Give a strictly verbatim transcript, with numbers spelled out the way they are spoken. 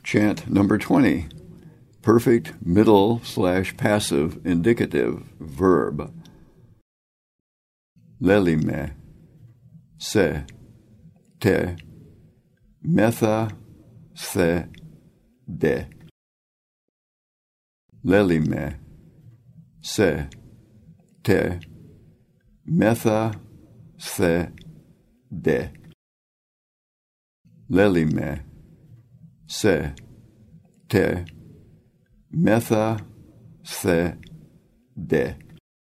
Chant number twenty. Perfect middle slash passive indicative verb. Lelime, se, te, metha, se, de. Lelime, se, te, metha, se, de. Lelime, se, te, metha, se, de.